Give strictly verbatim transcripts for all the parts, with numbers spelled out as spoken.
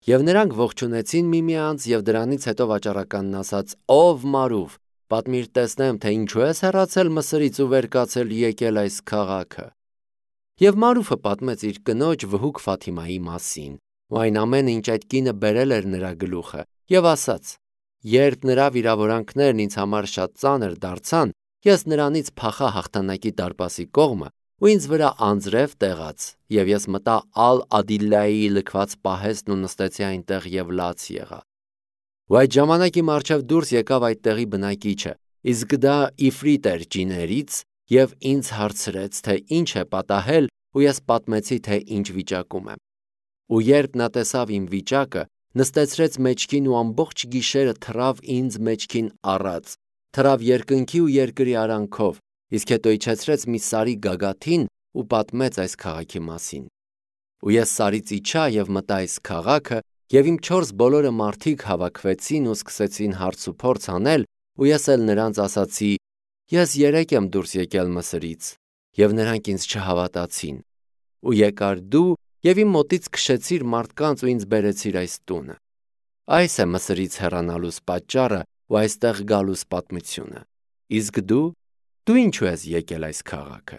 Եվ նրանք ողջունեցին միմյանց, եւ դրանից հետո վաճառականն ասաց. «Ով Մարուֆ, պատմիր տեսնեմ, թե ինչու ես հեռացել Մսրից ու վեր կացել եկել այս քաղաքը»։ Եվ Մարուֆը պատմեց իր կնոջ վհուկ Ֆաթիմայի մասին, ու այն ամենը, ինչ այդ կինը բերել էր նրա գլուխը, եւ ասաց. «Երբ նրա վիրավորանքներն ինձ համար շատ ծանր դարձան, ես նրանից փախա հաղթանակի դարպասի կողմը ու ինձ վրա անձրև տեղաց, եւ ես մտա Ալ-Ադիլլայի լքված պահեստն ու նստեցի այնտեղ եւ լաց եղա։ Ու այդ ժամանակ իմ առջև դուրս եկավ այդ տեղի բնակիչը, իսկ դա Իֆրիտ էր ջիներից, եւ ինձ հարցրեց, թե ինչ է պատահել, ու ես պատմեցի, թե ինչ վիճակում եմ։ Ու երբ նա տեսավ իմ վիճակը, նստեցրեց մեջքին ու ամբողջ գիշերը թռավ ինձ մեջքին առած, թռավ երկնքի ու երկրի արանքով, իսկ հետո իջեցրեց մի սարի գագաթին ու պատմեց այս քաղաքի մասին։ Ու ես սարից իջա եւ մտա այս քաղաքը, եւ իմ չորս բոլորը մարդիկ հավաքվեցին ու սկսեցին հարց ու փորձ անել, ու ես էլ նրանց ասացի. «Ես երեկ եմ դուրս եկել Մսրից», եւ նրանք ինձ չհավատացին։ Ու եկար դու եւ իմ մոտից քշեցիր մարդկանց ու ինձ բերեցիր այս տունը։ Այս է Մսրից հեռանալուս պատճառը ու այստեղ գալուս պատմությունը։ Իսկ դու, դու ինչու ես եկել այս քաղաքը։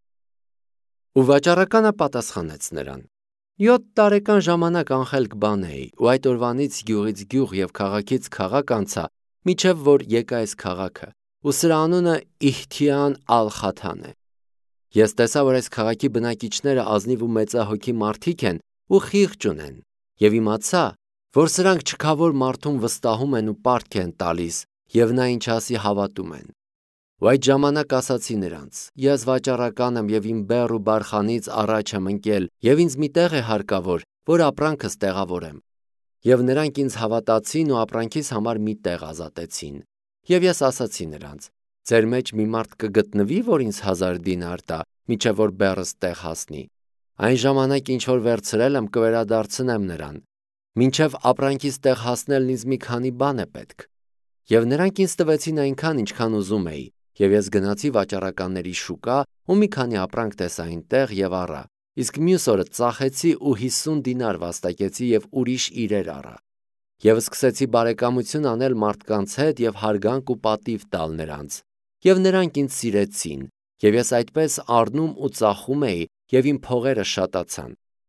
Ու վաճառականը պատասխանեց նրան. «Յոթ տարեկան ժամանակ անխելք բան էի, ու այդ օրվանից գյուղից գյուղ եւ քաղաքից քաղաք անցա, մինչեւ որ եկա այս քաղաքը, ու սրա անունը Իհթիան Ալ-Խաթան է։ Ես տեսա, որ այս քաղաքի բնակիչները ազնիվ ու մեծահոգի մարդիկ են ու խիղճ ունեն, եւ իմացա, որ սրանք չքավոր մարդուն վստահում են ու պարտք են տալիս, եւ նա ինչ ասի հավատում են։ Ու այդ ժամանակ ասացի նրանց. ես վաճառական եմ եւ իմ բեռ ու բարխանից առաջ եմ ընկել, եւ ինձ մի տեղ է հարկավոր, որ ապրանքս տեղավորեմ։ Եվ նրանք ինձ հավատացին ու ապրանքիս համար մի տեղ ազատեցին։ Եվ ես ասացի նրանց. ձեր մեջ մի մարդ կգտնվի, որ ինձ հազար դինար տա, մինչև որ բեռս տեղ հասնի։ Այն ժամանակ ինչ որ վերցրել եմ, կվերադարձնեմ նրան։ Մինչև ապրանքիս տեղ հասնելն ինձ մի քանի բան է պետք։ Եվ նրանք ինձ տվեցին այնքան, ինչքան ուզում էի, եւ ես գնացի վաճառականների շուկա ու մի քանի ապրանք տեսա այնտեղ եւ առա, իսկ մյուս օրը ծախեցի ու հիսուն դինար վաստակեցի եւ ուրիշ իրեր առա։ Եվ սկսեցի բարեկամություն անել մարդկանց հետ եւ հարգանք ու պատիվ տալ նրանց։ Եվ նրանք ինձ սիրեցին, եւ ես այդպես առնում ու ծախում էի, եւ իմ փողերը շատացան։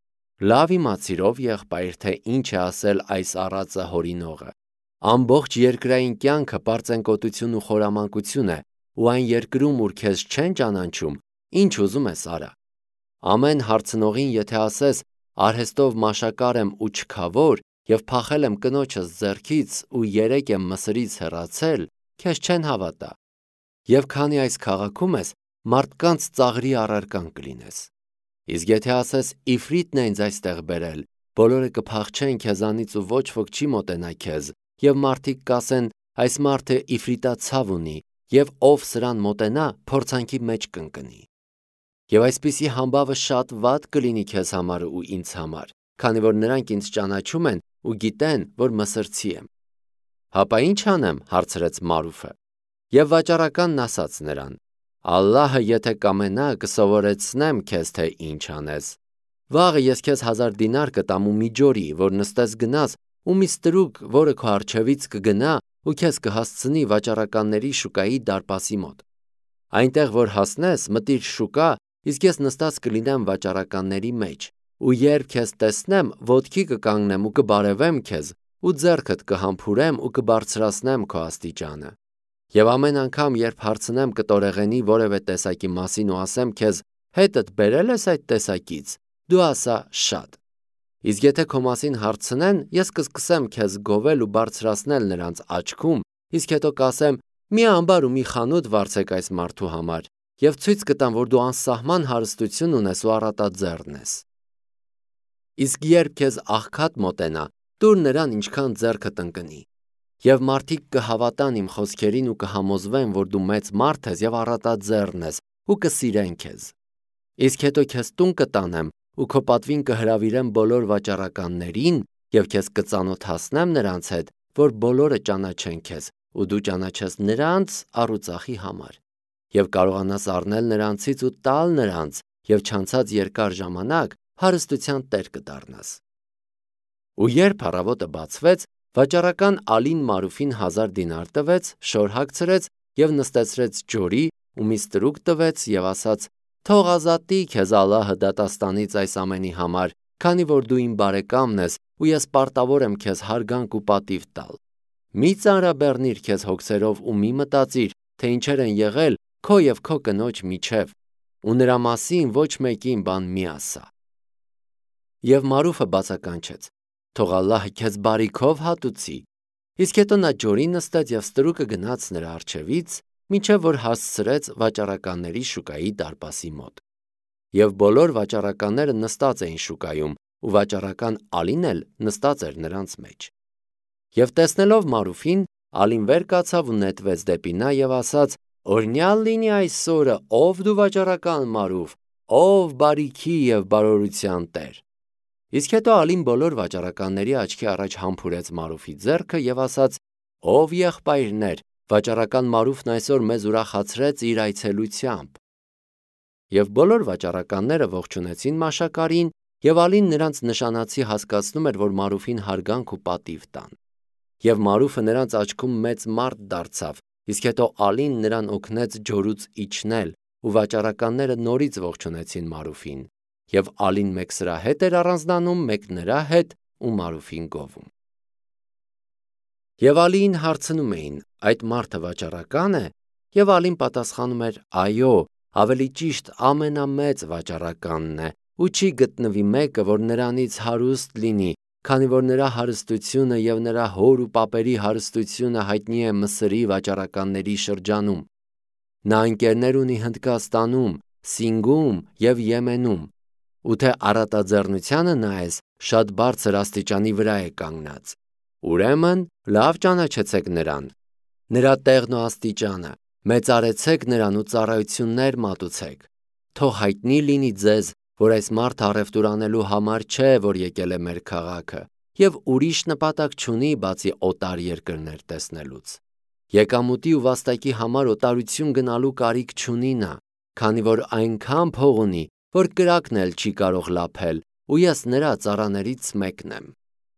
Լավ իմացիր ով եղբայր, թե ինչ է ասել այս առածը հորինողը։ Ամբողջ երկրային կյանքը պարծենկոտություն ու խորամանկություն է, ու այն երկրում, ուր քեզ չեն ճանաչում, ինչ ուզում ես արա։ Ամեն հարցնողին եթե ասես արհեստով մաշակար եմ ու չքավոր, եւ փախել եմ կնոջս ձեռքից ու երեկ եմ Մսրից հեռացել, քեզ չեն հավատա։ Եվ քանի այս քաղաքում ես, մարդկանց ծաղրի առարկան կլինես։ Իսկ եթե ասես Իֆրիտն է ինձ այստեղ բերել, բոլորը կփախչեն քեզանից ու ոչ ոք չի մոտենա քեզ, եւ մարդիկ կասեն այս մարդը Իֆրիտացավ ունի, եւ ով սրան մոտենա, փորձանքի մեջ կընկնի։ Եվ այսպիսի համբավը շատ վատ կլինի քեզ համար ու ինձ համար, քանի որ նրանք ինձ ճանաչում են ու գիտեն, որ մսրցի եմ։ Հապա ինչ անեմ, հարցրեց Մարուֆը։ Եվ վաճառականն ասաց նրան. Ալլահը եթե կամենա, կսովորեցնեմ քեզ, թե ինչ անես։ Վաղը ես քեզ հազար դինար կտամ ու մի ջորի, որ նստես գնաս, ու մի ստրուկ, որը քո առջևից կգնա ու քեզ կհասցնի վաճառականների շուկայի դարպասի մոտ։ Այնտեղ որ հասնես, մտիր շուկա, իսկ ես նստած կլինեմ վաճառականների մեջ, ու երբ քեզ տեսնեմ, ոտքի կկանգնեմ ու կբարևեմ քեզ, ու ձեռքդ կհամբուրեմ ու կբարձրացնեմ քո աստիճանը։ Եվ ամեն անգամ, երբ հարցնեմ կտորեղենի որևէ տեսակի մասին ու ասեմ քեզ, հետդ բերել ես այդ տեսակից, դու ասա շատ։ Իսկ եթե քո մասին հարցնեն, ես կսկսեմ քեզ գովել ու բարձրացնել նրանց աչքում, իսկ հետո կասեմ՝ մի ամբար ու մի խանութ վարձեք այս մարդու համար, եւ ցույց կտամ, որ դու անսահման հարստություն ունես ու առատաձեռն ես։ Իսկ երբ քեզ աղքատ մոտենա, տուր նրան ինչքան ձեռքդ ընկնի։ Եվ մարդիկ կհավատան իմ խոսքերին ու կհամոզվեն, որ դու մեծ մարդ ես եւ առատաձեռն ես ու կսիրեն քեզ։ Իսկ հետո քեզ տուն կտանեմ ու քո պատվին կհրավիրեմ բոլոր վաճառականներին եւ քեզ կծանոթացնեմ նրանց հետ, որ բոլորը ճանաչեն քեզ ու դու ճանաչես նրանց առուծախի համար եւ կարողանաս առնել նրանցից ու տալ նրանց եւ չանցած երկար ժամանակ հարստության տեր կդառնաս։ Ու երբ առավոտը բացվեց, վաճառական Ալին Մարուֆին հազար դինար տվեց, շոր հագցրեց եւ նստեցրեց ջորի ու մի ստրուկ տվեց եւ ասաց. «Թող ազատի քեզ Ալլահը դատաստանից այս ամենի համար, քանի որ դու իմ բարեկամն ես ու ես պարտավոր եմ քեզ հարգանք ու պատիվ տալ։ Մի ծանրաբեռնիր քեզ հոգսերով ու մի մտածիր, թե ինչեր են եղել քո եւ քո կնոջ միջև, ու նրա մասին ոչ մեկին բան մի ասա»։ Եվ Մարուֆը բացականչեց. «Թող Ալլահը քեզ բարիքով հատուցի»։ Իսկ հետո նա ջորի նստեց եւ ստրուկը գնաց նրա առջևից, մինչև որ հասցրեց վաճառականների շուկայի դարպասի մոտ։ Եվ բոլոր վաճառականները նստած էին շուկայում, ու վաճառական Ալին էլ նստած էր նրանց մեջ։ Եվ տեսնելով Մարուֆին, Ալին վեր կացավ ու նետվեց դեպի նա եւ ասաց. «Օրհնյալ լինի այսօրը, ով դու վաճառական Մարուֆ, ով բարիքի եւ բարօրության Տեր»։ Իսկ հետո Ալին բոլոր վաճառականների աչքի առաջ համբուրեց Մարուֆի ձեռքը եւ ասաց. «Ով եղբայրներ, վաճառական Մարուֆն այսօր մեզ ուրախացրեց իր այցելությամբ»։ Եվ բոլոր վաճառականները ողջունեցին Մաշակարին, եւ Ալին նրանց նշանացի հասկացնում էր, որ Մարուֆին հարգանք ու պատիվ տան։ Եվ Մարուֆը նրանց աչքում մեծ մարդ դարձավ, իսկ հետո Ալին նրան օգնեց ջորուց իջնել, ու վաճառականները նորից ողջունեցին Մարուֆին, եւ Ալին մեկ սրա հետ էր առանձնանում, մեկ նրա հետ ու Մարուֆին գովում։ Եվ Ալիին հարցնում էին. «Այդ մարդը վաճառակա՞ն է»։ Եվ Ալին պատասխանում էր. «Այո, ավելի ճիշտ ամենամեծ վաճառականն է, ու չի գտնվի մեկը, որ նրանից հարուստ լինի, քանի որ նրա հարստությունը եւ նրա հոր ու պապերի հարստությունը հայտնի է Մսրի վաճառականների շրջանում։ Նա ընկերներ ունի Հնդկաստանում, Սինգում եւ Եմենում, ու թե առատաձեռնությանը նայես, շատ բարձր աստիճանի վրա է կանգնած։ Ուրեմն լավ ճանաչեցեք նրան, նրա տեղն ու աստիճանը, մեծարեցեք նրան ու ծառայություններ մատուցեք։ Թող հայտնի լինի ձեզ, որ այս մարդը առևտուր անելու համար չէ, որ եկել է մեր քաղաքը, եւ ուրիշ նպատակ չունի, բացի օտար երկրներ տեսնելուց։ Եկամուտի ու վաստակի համար օտարություն գնալու կարիք չունի նա, քանի որ այնքան փող ունի, որ կրակն էլ չի կարող լափել, ու ես նրա ծառաներից մեկն եմ»։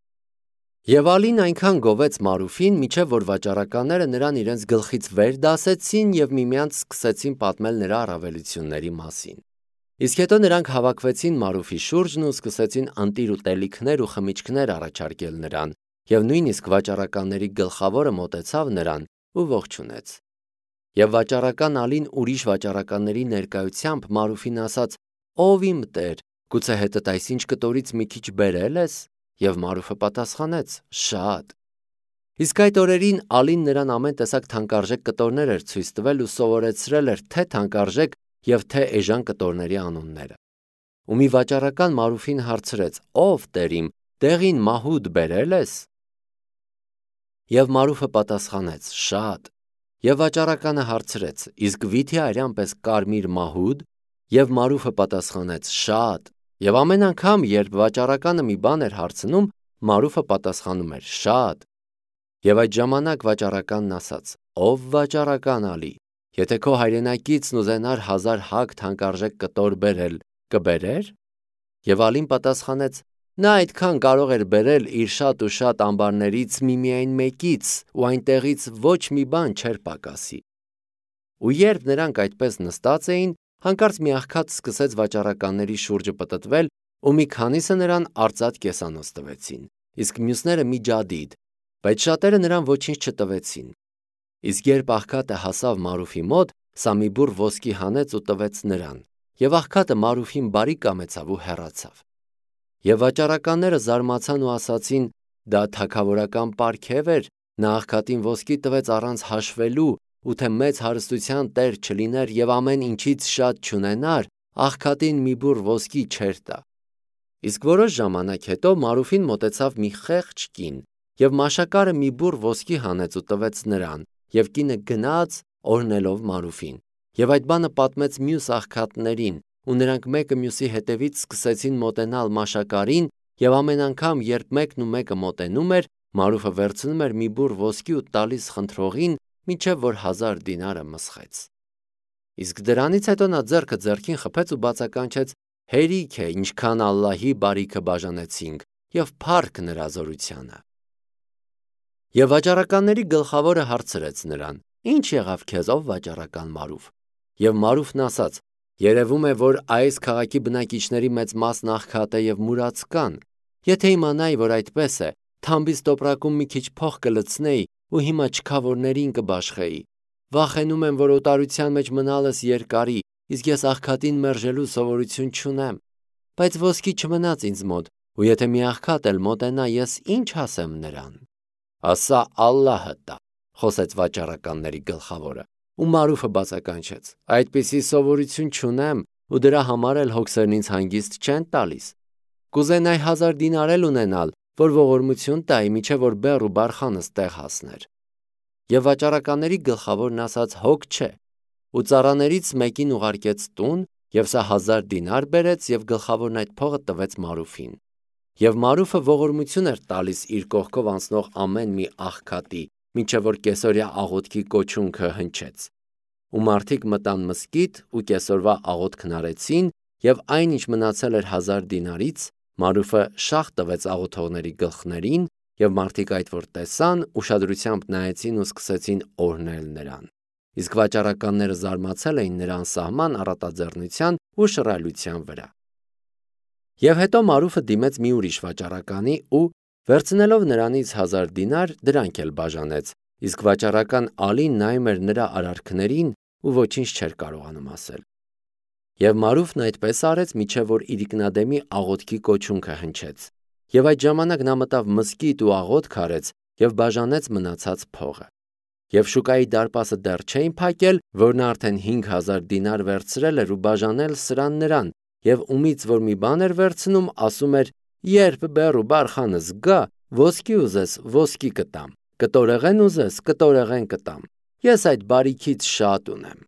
Եվ Ալին այնքան գովեց Մարուֆին, մինչև որ վաճառականները նրան իրենց գլխից վեր դասեցին եւ միմյանց սկսեցին պատմել նրա առավելությունների մասին։ Իսկ հետո նրանք հավաքվեցին Մարուֆի շուրջն ու սկսեցին ընտիր ուտելիքներ ու խմիչքներ առաջարկել նրան, եւ նույնիսկ վաճառականների գլխավորը մոտեցավ նրան ու ողջունեց։ Եվ վաճառական Ալին ուրիշ վաճառականների ներկայությամբ Մարուֆին ասաց. «Ով իմ Տեր, գուցե հետդ այսինչ կտորից մի քիչ բերել ես»։ Եվ Մարուֆը պատասխանեց. «Շատ»։ Իսկ այդ օրերին Ալին նրան ամեն տեսակ թանկարժեք կտորներ էր ցույց տվել ու սովորեցրել էր թե թանկարժեք եւ թե էժան կտորների անունները։ Ու մի վաճառական Մարուֆին հարցրեց. «Ով Տեր իմ, տեղին մահուդ բերել ես»։ Եվ Մարուֆը պատասխանեց. «Շատ»։ Եվ վաճառականը հարցրեց. «Իսկ վիթի արյան պես կարմիր մահուդ»։ Եվ Մարուֆը պատասխանեց. «Շատ»։ Եվ ամեն անգամ, երբ վաճառականը մի բան էր հարցնում, Մարուֆը պատասխանում էր. «Շատ»։ Եվ այդ ժամանակ վաճառականն ասաց. «Ով վաճառական Ալի, եթե քո հայրենակիցն ուզենար հազար հագ թանկարժեք կտոր բերել, կբերեր»։ Եվ Ալին պատասխանեց. «Նա այդքան կարող էր բերել իր շատ ու շատ ամբարներից միմիայն մեկից, ու այնտեղից ոչ մի բան չէր պակասի»։ Ու երբ նրանք այդպես նստած էին, հանկարծ մի աղքատ սկսեց վաճառականների շուրջը պտտվել, ու մի քանիսը նրան արծաթ կեսանոց տվեցին, իսկ մյուսները մի ջադիդ, բայց շատերը նրան ոչինչ չտվեցին։ Իսկ երբ աղքատը հասավ Մարուֆի մոտ, սա մի բուռ ոսկի հանեց ու տվեց նրան, եւ աղքատը Մարուֆին բարի կամեցավ ու հեռացավ։ Եվ վաճառականները զարմացան ու ասացին. «Դա թագավորական պարգև էր, նա աղքատին ոսկի տվեց առանց հաշվելու, ու թե մեծ հարստության տեր չլիներ եւ ամեն ինչից շատ չունենար, աղքատին մի բուռ ոսկի չէր տա»։ Իսկ որոշ ժամանակ հետո Մարուֆին մոտեցավ մի խեղճ կին, եւ Մաշակարը մի բուռ ոսկի հանեց ու տվեց նրան, եւ կինը գնաց, օրհնելով Մարուֆին։ Եվ այդ բանը պատմեց մյուս աղքատներին, ու նրանք մեկը մյուսի հետևից սկսեցին մոտենալ Մաշակարին, եւ ամեն անգամ, երբ մեկն ու մեկը մոտենում էր, Մարուֆը վերցնում էր մի բուռ ոսկի ու տալիս խնդրողին, մինչև որ հազար դինարը մսխեց։ Իսկ դրանից հետո նա ձեռքը ձեռքին խփեց ու բացականչեց. «Հերիք է, ինչքան Ալլահի բարիքը բաժանեցինք, և փառք նրա զորությանը։ Եվ վաճառականների գլխավորը հարցրեց նրան. Ինչ եղավ քեզ, ով վաճառական Մարուֆ։ Եվ Մարուֆն ասաց. երևում է, որ այս քաղաքի բնակիչների մեծ մասն աղքատ է և մուրացկան։ Եթե իմանայի, որ այդպես է, թամբիս տոպրակում մի քիչ փող կլցնեի ու հիմա չքավորներին կբաշխեի։ Վախենում եմ, որ օտարության մեջ մնալս երկարի, իսկ ես աղքատին մերժելու սովորություն չունեմ։ Բայց ոսկի չմնաց ինձ մոտ, ու եթե մի աղքատ էլ մոտենա, ես ինչ ասեմ նրան։ Ասա Ալլահը տա, խոսեց վաճառականների գլխավորը, ու Մարուֆը բացականչեց. այդպիսի սովորություն չունեմ, ու դրա համար էլ հոգսերն ինձ հանգիստ չեն տալիս։ Կուզենայի հազար դինար էլ ունենալ, որ ողորմություն տայի, միջև որ բեռ ու բարխանս տեղ հասներ։ Եվ վաճառականների գլխավորն ասաց. հոգ չէ, ու ծառաներից մեկին ուղարկեց տուն, և սա հազար դինար բերեց, և գլխավորն այդ փողը տվեց Մարուֆին։ Եվ Մարուֆը ողորմություն էր տալիս իր կողքով անցնող ամեն մի աղքատի, մինչև որ կեսօրյա աղոթքի կոչունքը հնչեց։ Ու մարդիկ մտան մզկիթ ու կեսօրվա աղոթքն արեցին, և այն, ինչ մնացել էր հազար դինարից, Մարուֆը շաղ տվեց աղոթողների գլխներին, և մարդիկ այդ որ տեսան, ուշադրությամբ նայեցին ու սկսեցին օրհնել նրան։ Իսկ վաճառականները զարմացել էին նրա անսահման առատաձեռնության ու շռայլության վրա։ Եվ հետո Մարուֆը դիմեց մի ուրիշ վաճառականի ու, վերցնելով նրանից հազար դինար, դրանք էլ բաժանեց, իսկ վաճառական Ալին նայում էր նրա արարքներին ու ոչինչ չէր կարողանում ասել։ Եվ Մարուֆն այդպես արեց, մինչև որ իրիկնադեմի աղոթքի կոչունքը հնչեց։ Եվ այդ ժամանակ նա մտավ մզկիթ ու աղոթք արեց և բաժանեց մնացած փողը։ Եվ շուկայի դարպասը դեռ չէին փակել, որ նա արդեն հինգ հազար դինար վերցրել էր ու բաժանել սրան նրան, և ումից որ մի բան էր վերցնում, ասում էր. երբ բեռ ու բարխանս գա, ոսկի ուզես, ոսկի կտամ, կտորեղեն ուզես, կտորեղեն կտամ, ես այդ բարիքից շատ ունեմ։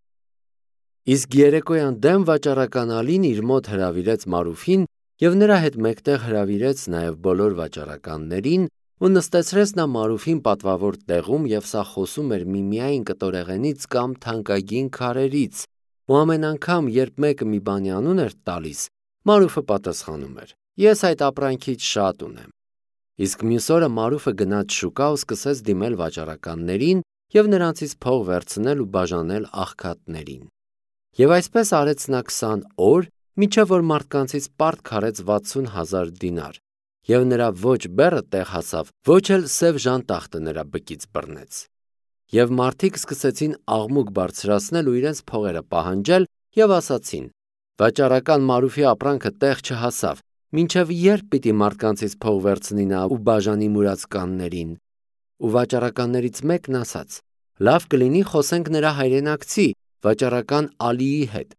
Իսկ երեկոյան դեմ վաճառական Ալին իր մոտ հրավիրեց Մարուֆին և նրա հետ մեկտեղ հրավիրեց նաև բոլոր վաճառականներին ու նստեցրեց նա Մարուֆին պատվավոր տեղում, և սա խոսում էր միմիայն կտորեղենից կամ թանկագին քարերից, ու ամեն անգամ, երբ մեկը մի բանի անուն էր տալիս, Մարուֆը պատասխանում էր. ես այդ ապրանքից շատ ունեմ։ Իսկ մյուս օրը Մարուֆը գնաց շուկա ու սկսեց դիմել վաճառականներին և նրանցից փող վերցնել ու բաժանել աղքատներին։ Եվ այսպես արեց նա քսան օր, մինչև որ մարդկանցից պարտք արեց վաթսուն հազար դինար, և նրա ոչ բեռը տեղ հասավ, ոչ էլ սև ժանտախտը նրա բկից բռնեց։ Եվ մարդիկ սկսեցին աղմուկ բարձրացնել ու իրենց փողերը պահանջել և ասացին. վաճառական Մարուֆի ապրանքը տեղ չհասավ, մինչև երբ պիտի մարդկանցից փող վերցնի նա ու բաժանի մուրացկաններին։ Ու վաճառականներից մեկն ասաց. լավ կլինի խոսենք նրա հայրենակցի, վաճառական Ալիի հետ։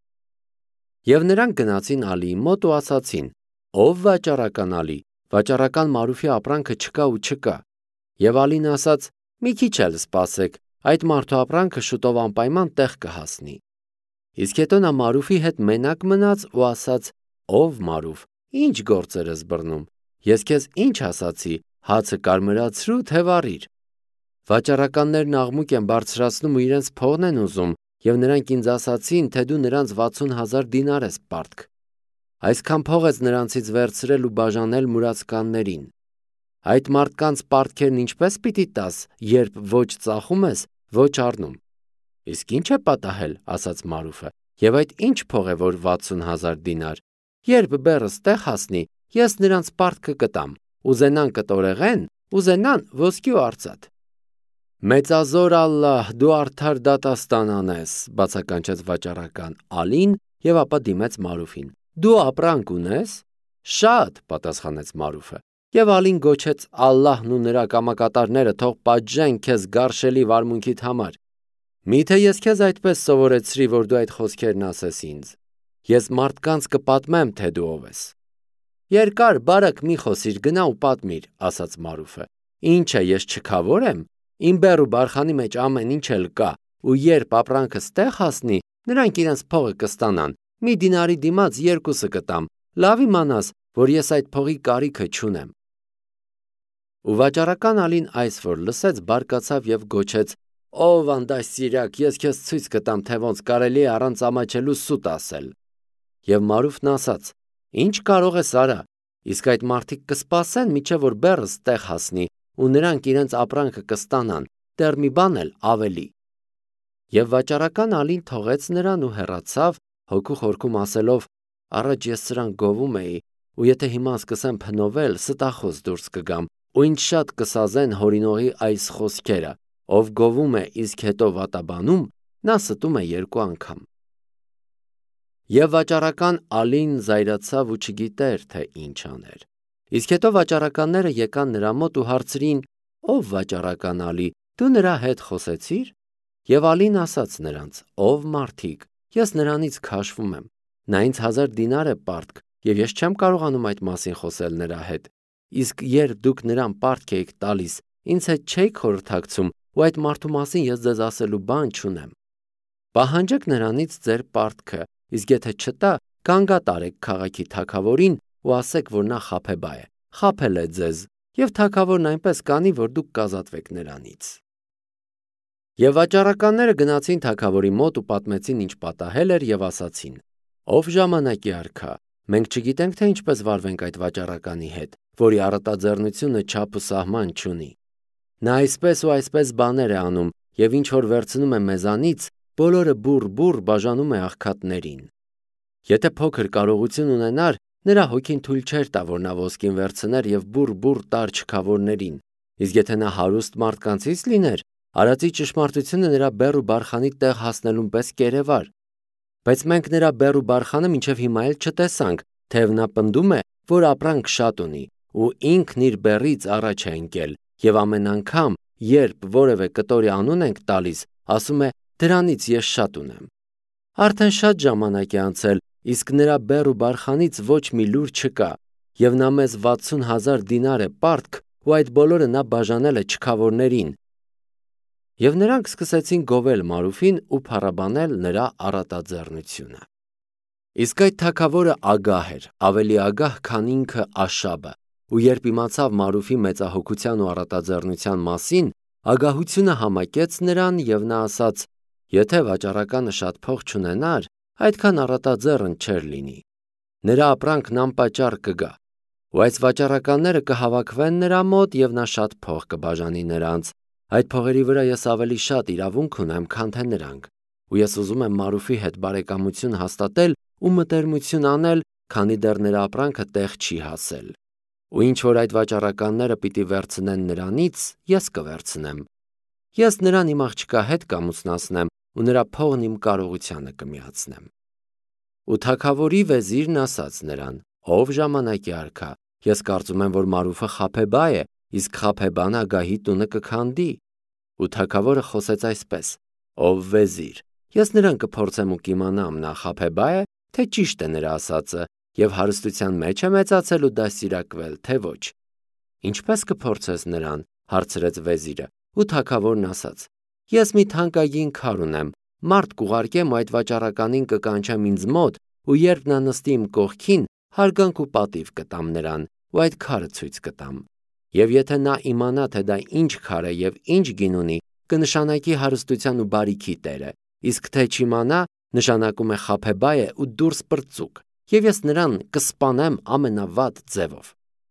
Եվ նրանք գնացին Ալիի մոտ ու ասացին. ով վաճառական Ալի, վաճառական Մարուֆի ապրանքը չկա ու չկա։ Եվ Ալին ասաց. մի քիչ էլ սպասեք, այդ մարդու ապրանքը շուտով անպայման տեղ կհասնի։ Իսկ հետո նա Մարուֆի հետ մենակ մնաց ու ասաց. ով Մարուֆ, ինչ գործեր ես բռնում, ես քեզ ինչ ասացի, հացը կարմրացրու, թե վառիր։ Վաճառականներն աղմուկ են բարձրացնում ու իրենց փողն են ուզում, և նրանք ինձ ասացին, թե դու նրանց վաթսուն հազար դինար ես պարտք։ Այսքան փող ես նրանցից վերցրել ու բաժանել մուրացկաններին։ Այդ մարդկանց պարտքերն ինչպես պիտի տաս, երբ ոչ ծախում ես, ոչ առնում։ Իսկ ինչ է պատահել, ասաց Մարուֆը, և այդ ինչ փող է, որ վաթսուն հազար դինար, երբ բեռս տեղ հասնի, ես նրանց պարտքը կտամ, ուզենան կտորեղեն, ուզենան ոսկի ու արծաթ։ Մեծազոր Ալլահ, դու արդար դատաստան անես, բացականչեց վաճառական Ալին և ապա դիմեց Մարուֆին. դու ապրանք ունես։ Շատ, պատասխանեց Մարուֆը։ Եվ Ալին գոչեց Ալլահն ու նրա կամակատարները թող պատժեն քեզ գարշելի վարմունքիդ համար։ Միթե ես քեզ այդպես սովորեցրի, որ դու այդ խոսքերն ասես ինձ։ Ես մարդկանց կպատմեմ, թե դու ով ես։ Երկար բարակ մի խոսիր, գնա ու պատմիր, ասաց Մարուֆը։ Ինչ է, ես չքավոր եմ։ Իմ բեռ ու բարխանի մեջ ամեն ինչ էլ կա, ու երբ ապրանքս տեղ հասնի, նրանք իրենց փողը կստանան։ Մի դինարի դիմաց երկուսը կտամ, լավ իմանաս, որ ես այդ փողի կարիքը չունեմ։ Ու վաճառական Ալին այս որ լսեց, բարկացավ և գոչեց. ով անդաստիրակ, ես քեզ ցույց կտամ, թե ոնց կարելի է առանց ամաչելու սուտ ասել։ Եվ Մարուֆն ասաց. ինչ կարող ես արա, Իսկ այդ մարդիկ կսպասեն, մինչև որ բեռս տեղ հասնի, ու նրանք իրենց ապրանքը կստանան, դեռ մի բան էլ ավելի։ Եվ վաճառական Ալին թողեց նրան ու հեռացավ, հոգու խորքում ասելով. «Առաջ ես սրան գովում էի, ու եթե հիմա սկսեմ փնովել, ստախոս դուրս կգամ, ու ինձ շատ կսազեն հորինողի այս խոսքերը. ով գովում է, իսկ հետո վատաբանում, նա ստում է երկու անգամ»։ Եվ վաճառական Ալին զայրացավ ու չգիտեր, թե ինչ աներ։ Իսկ հետո վաճառականները եկան նրա մոտ ու հարցրին. «Ով վաճառական Ալի, դու նրա հետ խոսեցի՞ր»։ Եվ Ալին ասաց նրանց. «Ով մարդիկ, ես նրանից քաշվում եմ։ Նա ինձ հազար դինար է պարտք, և ես չեմ կարողանում այդ մասին խոսել նրա հետ։ Իսկ երբ դուք նրան պարտք էիք տալիս, ինձ հետ չէիք խորհրդակցում, ու այդ մարդու մասին ես ձեզ ասելու բան չունեմ։ Պահանջեք նրանից ձեր պարտքը, իսկ եթե չտա, գանգատ արեք քաղաքի թագավորին ու ասեք, որ նա խաբեբա է, խաբել է ձեզ, և թագավորն այնպես կանի, որ դուք կազատվեք նրանից»։ Եվ վաճառականները գնացին թագավորի մոտ ու պատմեցին, ինչ պատահել էր, և ասացին. «Ով ժամանակի արքա, մենք չգիտենք, թե ինչպես վարվենք այդ վաճառականի հետ, որի առատաձեռնությունը չափ ու սահման չունի։ Նա այսպես ու այսպես բաներ է անում, և ինչ որ վերցնում է մեզանից, բոլորը բուռ-բուռ բաժանում է աղքատներին։ Եթե փոքր կարողություն ունենար, նրա հոգին թույլ չէր տա, որ նա ոսկին վերցներ և բուռ-բուռ տար չքավորներին, իսկ եթե նա հարուստ մարդկանցից լիներ, արածի ճշմարտությունը նրա բեռ ու բարխանի տեղ հասնելուն պես կերևար։ Բայց մենք նրա բեռ ու բարխանը մինչև հիմա էլ չտեսանք, թեև նա պնդում է, որ ապրանք շատ ունի, ու ինքն իր բեռից առաջ է ընկել, և ամեն անգամ, երբ որևէ կտորի անուն ենք տալիս, ասում է. դրանից ես շատ ունեմ։ Արդեն շատ ժամանակ է անցել, իսկ նրա բեռ ու բարխանից ոչ մի լուր չկա, և նա մեզ վաթսուն հազար դինար է պարտք, ու այդ բոլորը նա բաժանել է չքավորներին»։ Եվ նրանք սկսեցին գովել Մարուֆին ու փառաբանել նրա առատաձեռնությունը։ Իսկ այդ թագավորը ագահ էր, ավելի ագահ, քան ինքը Աշաբը, ու երբ իմացավ Մարուֆի մեծահոգության ու առատաձեռնության մասին, ագահությունը համակեց նրան, և նա ասաց. «Եթե վաճառականը շատ փող չունենար, այդքան առատաձեռն չէր լինի։ Նրա ապրանքն անպատճառ կգա, ու այս վաճառականները կհավաքվեն նրա մոտ, և նա շատ փող կբաժանի նրանց։ Այդ փողերի վրա ես ավելի շատ իրավունք ունեմ, քան թե նրանք, ու ես ուզում եմ Մարուֆի հետ բարեկամություն հաստատել ու մտերմություն անել, քանի դեռ նրա ապրանքը տեղ չի հասել։ Ու ինչ որ այդ վաճառականները պիտի վերցնեն նրանից, ես կվերցնեմ։ Ես նրան իմ աղջկա հետ կամուսնացնեմ ու նրա փողն իմ կարողությանը կմիացնեմ»։ Ու թագավորի վեզիրն ասաց նրան. «Ով ժամանակի արքա, ես կարծում եմ, որ Մարուֆը խաբեբա է, իսկ խաբեբան ագահի տունը կքանդի»։ Ու թագավորը խոսեց այսպես. «Ով վեզիր, ես նրան կփորձեմ ու կիմանամ, նա խաբեբա է, թե ճիշտ է նրա ասածը, և հարստության մեջ է մեծացել ու դաստիարակվել, թե ոչ»։ «Ինչպես կփորձես նրան»։ հարցրեց վեզիրը, ու թագավորն ասաց. «Ես մի թանկագին քար ունեմ, մարդ կուղարկեմ ու այդ վաճառականին կկանչեմ ինձ մոտ, ու երբ նա նստի իմ կողքին, հարգանք ու պատիվ կտամ նրան, ու այդ քարը ցույց կտամ։ Եվ եթե նա իմանա, թե դա ինչ քար է և ինչ գին ունի, կնշանակի հարստության ու բարիքի տերը, իսկ թե չիմանա, նշանակում է խաբեբա է ու դուրս պրծուկ, և ես նրան կսպանեմ ամենավատ ձևով»։